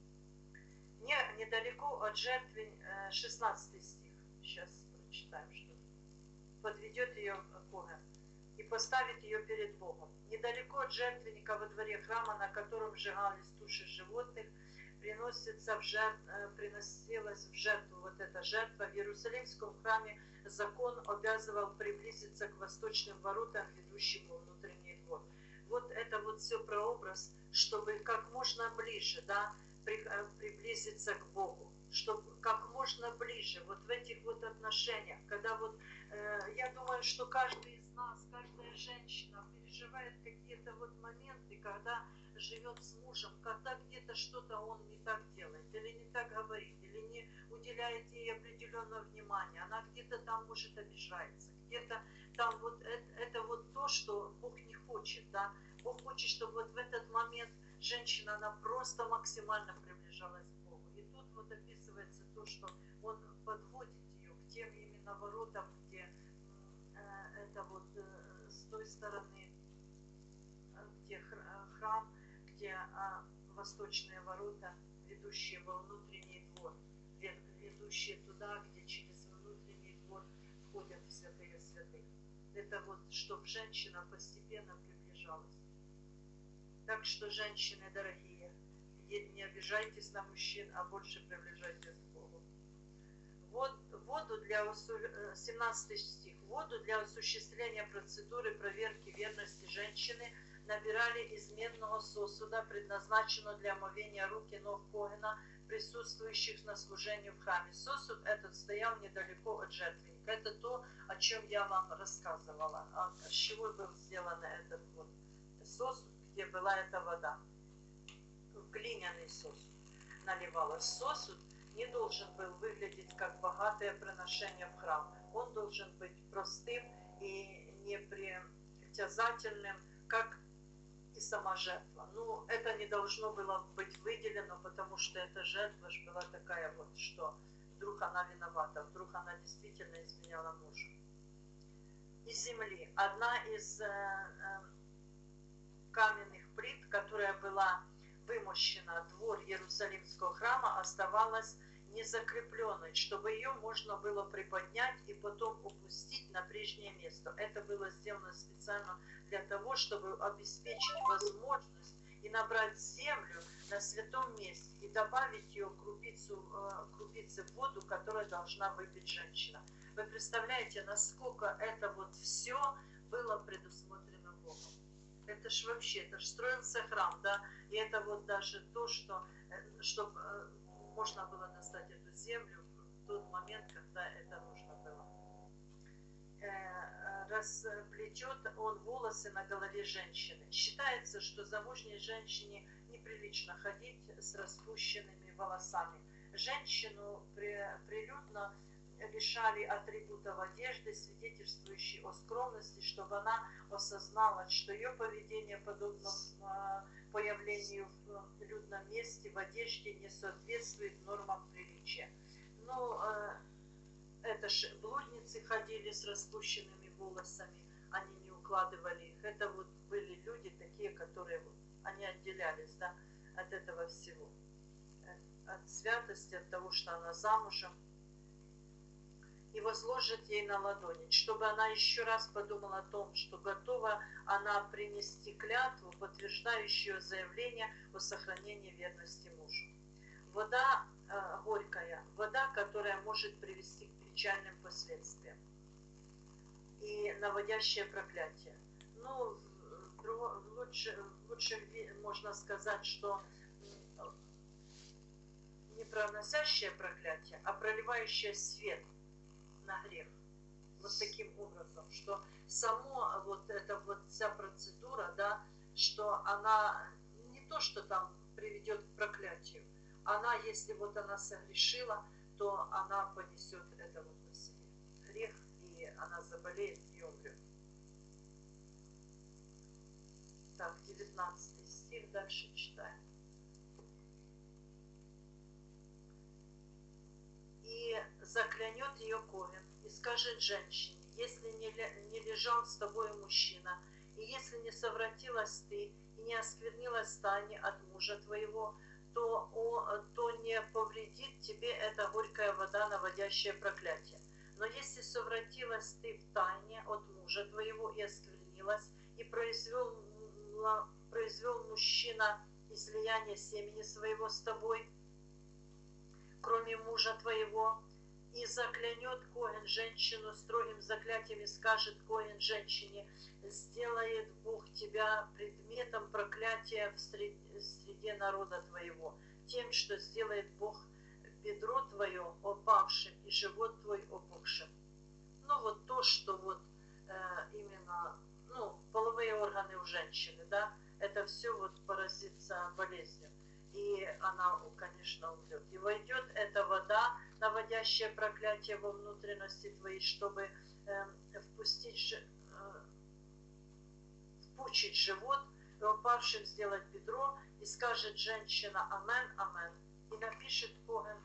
[SPEAKER 1] Не, недалеко от жертвы, шестнадцатый стих, сейчас прочитаем, что подведет ее Коэн и поставит ее перед Богом. Недалеко от жертвенника во дворе храма, на котором сжигались туши животных, приносится в жертв, приносилась в жертву вот эта жертва. В Иерусалимском храме закон обязывал приблизиться к восточным воротам, ведущим во внутренний двор. Вот это вот все прообраз, чтобы как можно ближе, да, приблизиться к Богу, чтобы как можно ближе вот в этих вот отношениях, когда вот, э, я думаю, что каждый из нас, каждая женщина переживает какие-то вот моменты, когда живет с мужем, когда где-то что-то он не так делает, или не так говорит, или не уделяет ей определенного внимания, она где-то там, может, обижается, где-то там вот это, это вот то, что Бог не хочет, да, Бог хочет, чтобы вот в этот момент женщина, она просто максимально приближалась к Богу. И тут вот описывается то, что он подводит ее к тем именно воротам, где э, это вот э, с той стороны, где храм, где э, восточные ворота, ведущие во внутренний двор, ведущие туда, где через внутренний двор входят в святые святых. Это вот, чтобы женщина постепенно приближалась. Так что, женщины дорогие, не обижайтесь на мужчин, а больше приближайтесь к Богу. Воду для, семнадцатый стих. Воду для осуществления процедуры проверки верности женщины набирали из медного сосуда, предназначенного для омовения рук и ног Коэна, присутствующих на служении в храме. Сосуд этот стоял недалеко от жертвенника. Это то, о чем я вам рассказывала. А с чего был сделан этот вот сосуд, где была эта вода. Глиняный сосуд наливалась. Сосуд не должен был выглядеть как богатое приношение в храм. Он должен быть простым и непритязательным, как и сама жертва. Ну, это не должно было быть выделено, потому что эта жертва же была такая вот, что вдруг она виновата, вдруг она действительно изменяла мужу. Из земли. Одна из э, э, каменных плит, которая была вымощена двор Иерусалимского храма, оставалась незакрепленной, чтобы ее можно было приподнять и потом опустить на прежнее место. Это было сделано специально для того, чтобы обеспечить возможность и набрать землю на святом месте и добавить ее крупицу, крупицы в воду, которую должна выпить женщина. Вы представляете, насколько это вот все было предусмотрено Богом? Это ж вообще, это ж строился храм, да, и это вот даже то, что, чтобы можно было достать эту землю в тот момент, когда это нужно было. Расплетет он волосы на голове женщины. Считается, что замужней женщине неприлично ходить с распущенными волосами. Женщину прилюдно лишали атрибутов одежды, свидетельствующей о скромности, чтобы она осознала, что ее поведение, подобно появлению в людном месте в одежде, не соответствует нормам приличия. Ну, это ж блудницы ходили с распущенными волосами, они не укладывали их. Это вот были люди такие, которые вот, они отделялись, да, от этого всего. От святости, от того, что она замужем. И возложит ей на ладони, чтобы она еще раз подумала о том, что готова она принести клятву, подтверждающую заявление о сохранении верности мужу. Вода э, горькая, вода, которая может привести к печальным последствиям и наводящее проклятие. Ну, лучше, лучше можно сказать, что не проносящее проклятие, а проливающее свет на грех. Вот таким образом, что само вот эта вот вся процедура, да, что она не то, что там приведет к проклятию, она, если вот она согрешила, то она понесет это вот на себе. Грех, и она заболеет и умрет. Так, девятнадцатый стих, дальше читаем. И заклянет ее Коэн, и скажет женщине: если не, не лежал с тобой мужчина, и если не совратилась ты, и не осквернилась в тайне от мужа твоего, то, о, то не повредит тебе эта горькая вода, наводящая проклятие. Но если совратилась ты в тайне от мужа твоего и осквернилась, и произвел, произвел мужчина излияние семени своего с тобой, кроме мужа твоего, и заклянет Коэн женщину строгим заклятием, и скажет Коэн женщине: сделает Бог тебя предметом проклятия в среде, среде народа твоего, тем, что сделает Бог бедро твое опавшим и живот твой опухшим. Ну вот то, что вот э, именно, ну, половые органы у женщины, да, это все вот поразится болезнью. И она, конечно, умрет. И войдет эта вода, наводящая проклятие во внутренности твоей, чтобы э, впустить, э, впучить живот, и упавшим сделать бедро, и скажет женщина: амен, амен. И напишет Коэн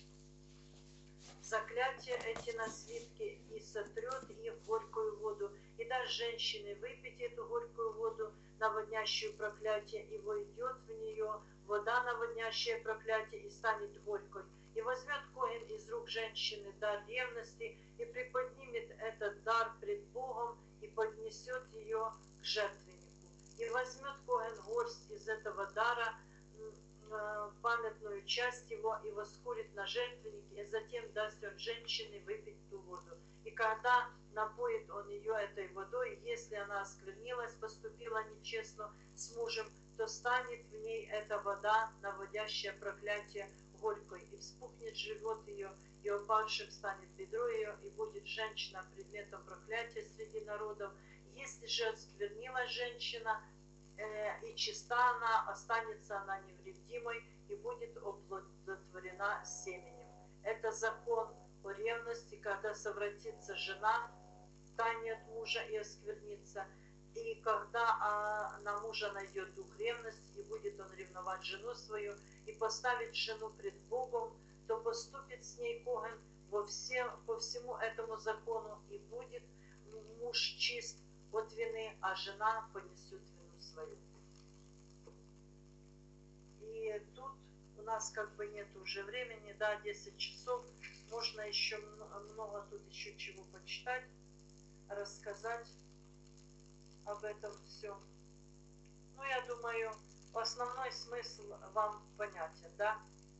[SPEAKER 1] заклятие эти на свитке, и сотрет их в горькую воду, и даст женщине выпить эту горькую воду, наводнящую проклятие, и войдет в нее вода, наводнящая проклятие, и станет горькой. И возьмет Коэн из рук женщины дар ревности, и приподнимет этот дар пред Богом, и поднесет ее к жертвеннику. И возьмет Коэн горсть из этого дара, памятную часть его, и воскурит на жертвеннике, и затем даст он женщине выпить ту воду. И когда напоит он ее этой водой, если она осквернилась, поступила нечестно с мужем, то станет в ней эта вода, наводящая проклятие, горькой, и вспухнет живот ее, и упавшим станет бедро ее, и будет женщина предметом проклятия среди народов. Если же осквернилась женщина, и чиста она, останется она невредимой и будет оплодотворена семенем. Это закон о ревности, когда совратится жена втайне от мужа и осквернится. И когда а, на мужа найдет дух ревности, и будет он ревновать жену свою, и поставить жену пред Богом, то поступит с ней Коген во все, по всему этому закону, и будет муж чист от вины, а жена понесет вину свою. И тут у нас как бы нет уже времени, да, десять часов, можно еще много тут еще чего почитать, рассказать об этом все. Ну, я думаю, основной смысл вам понятен, да,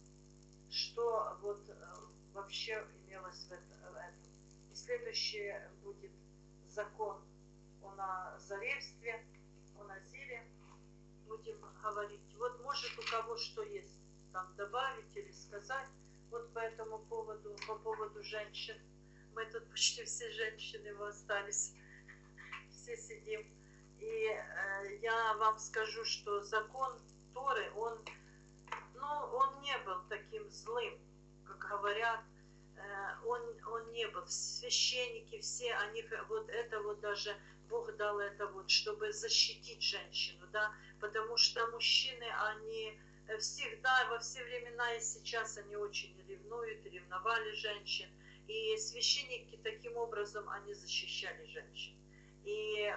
[SPEAKER 1] что вот вообще имелось в этом. И следующее будет закон о назаревстве, о назире. Будем говорить. Вот может у кого что есть там добавить или сказать вот по этому поводу, по поводу женщин. Мы тут почти все женщины вы остались, все сидим. И э, я вам скажу, что закон Торы, он, ну, он не был таким злым, как говорят. Э, он, он не был. Священники все, они вот это вот даже Бог дал это вот, чтобы защитить женщину, да, потому что мужчины, они всегда, во все времена и сейчас они очень ревнуют, ревновали женщин, и священники таким образом, они защищали женщин. И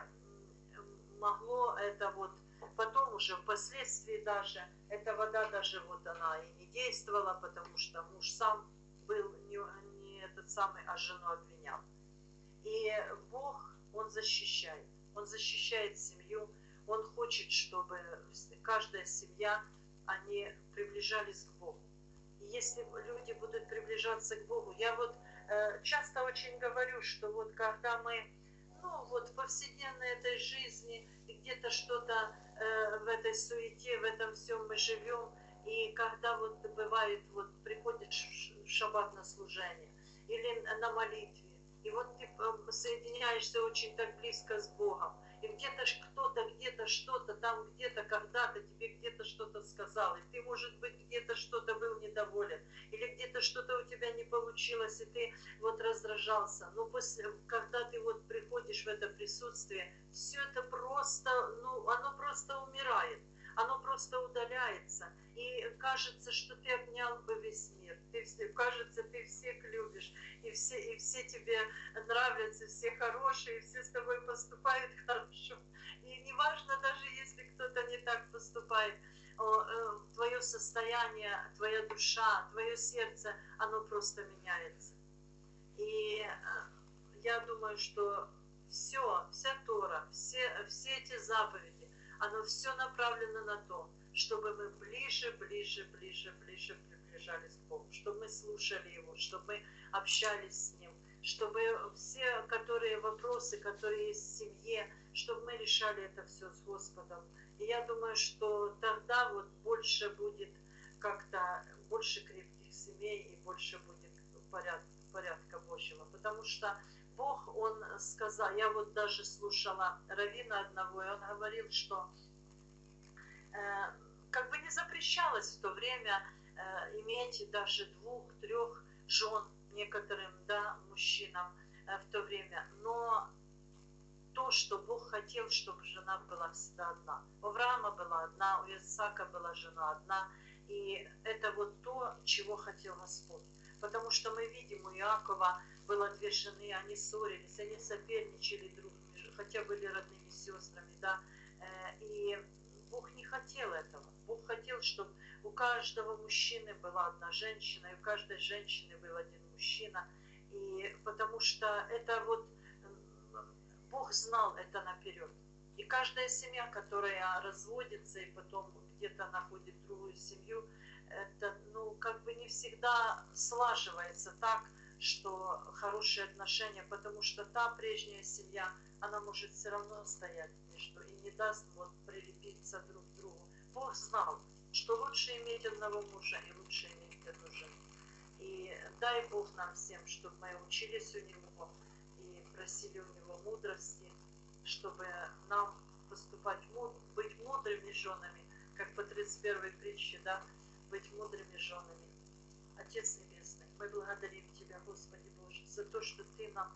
[SPEAKER 1] могло это вот, потом уже впоследствии даже, эта вода даже вот она и не действовала, потому что муж сам был не, не этот самый, а жену обвинял. И Бог, Он защищает. Он защищает семью. Он хочет, чтобы каждая семья, они приближались к Богу. И если люди будут приближаться к Богу, я вот э, часто очень говорю, что вот когда мы, ну вот в повседневной этой жизни, и где-то что-то э, в этой суете, в этом всем мы живем, и когда вот бывает, вот приходит в шаббат на служение, или на молитве, и вот ты соединяешься очень так близко с Богом, и где-то кто-то, где-то что-то, там где-то, когда-то тебе где-то что-то сказал, и ты, может быть, где-то что-то был недоволен, или где-то что-то у тебя не получилось, и ты вот раздражался. Но после, когда ты вот приходишь в это присутствие, все это просто, ну, оно просто умирает. Оно просто удаляется, и кажется, что ты обнял бы весь мир. Ты все, кажется, ты всех любишь, и все, и все тебе нравятся, все хорошие, и все с тобой поступают хорошо. И неважно, даже если кто-то не так поступает, твое состояние, твоя душа, твое сердце, оно просто меняется. И я думаю, что все, вся Тора, все, все эти заповеди, оно все направлено на то, чтобы мы ближе, ближе, ближе, ближе приближались к Богу, чтобы мы слушали Его, чтобы мы общались с Ним, чтобы все которые вопросы, которые есть в семье, чтобы мы решали это все с Господом. И я думаю, что тогда вот больше будет как-то, больше крепких семей и больше будет порядка, порядка Божьего. Потому что Бог, Он сказал, я вот даже слушала раввина одного, и он говорил, что э, как бы не запрещалось в то время э, иметь даже двух-трех жен некоторым, да, мужчинам э, в то время, но то, что Бог хотел, чтобы жена была всегда одна. У Авраама была одна, у Исаака была жена одна, и это вот то, чего хотел Господь. Потому что мы видим, у Иакова было две жены, они ссорились, они соперничали друг с другом, хотя были родными сестрами, да, и Бог не хотел этого. Бог хотел, чтобы у каждого мужчины была одна женщина, и у каждой женщины был один мужчина, и потому что это вот Бог знал это наперед. И каждая семья, которая разводится и потом где-то находит другую семью, это, ну, как бы не всегда слаживается так, что хорошие отношения, потому что та прежняя семья, она может все равно стоять между и не даст вот прилепиться друг к другу. Бог знал, что лучше иметь одного мужа и лучше иметь одну жену. И дай Бог нам всем, чтобы мы учились у Него и просили у Него мудрости, чтобы нам поступать, быть мудрыми женами, как по тридцать первой притче, да, быть мудрыми женами. Отец Небесный, мы благодарим Тебя, Господи Боже, за то, что Ты нам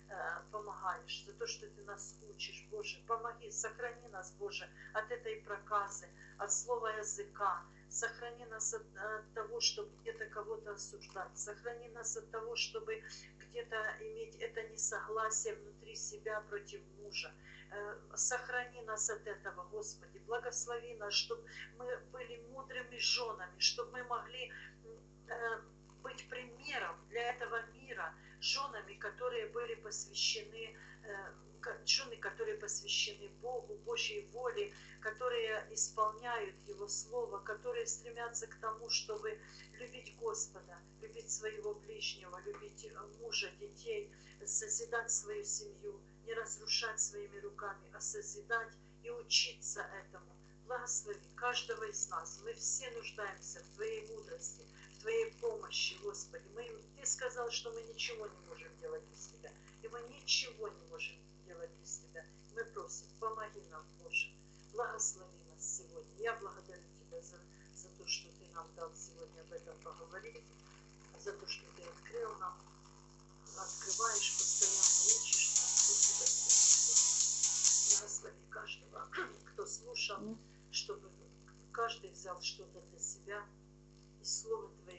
[SPEAKER 1] э, помогаешь, за то, что Ты нас учишь, Боже. Помоги, сохрани нас, Боже, от этой проказы, от слова языка. Сохрани нас от, от того, чтобы где-то кого-то осуждать. Сохрани нас от того, чтобы где-то иметь это несогласие внутри себя против мужа. Сохрани нас от этого, Господи. Благослови нас, чтобы мы были мудрыми женами, чтобы мы могли быть примером для этого мира, женами, которые были посвящены, жены, которые посвящены Богу, Божьей воле, которые исполняют Его Слово, которые стремятся к тому, чтобы любить Господа, любить своего ближнего, любить мужа, детей, созидать свою семью, не разрушать своими руками, а созидать и учиться этому. Благослови каждого из нас. Мы все нуждаемся в Твоей мудрости, в Твоей помощи, Господи. Мы, Ты сказал, что мы ничего не можем делать без Тебя. И мы ничего не можем делать без Тебя. Мы просим, помоги нам, Боже. Благослови нас сегодня. Я благодарю Тебя за, за то, что Ты нам дал сегодня об этом поговорить, за то, что Ты открыл нам, открываешь, постоянно учишь нас. Спасибо Тебе. Благослови каждого, кто слушал, чтобы каждый взял что-то для себя, и Слово Твое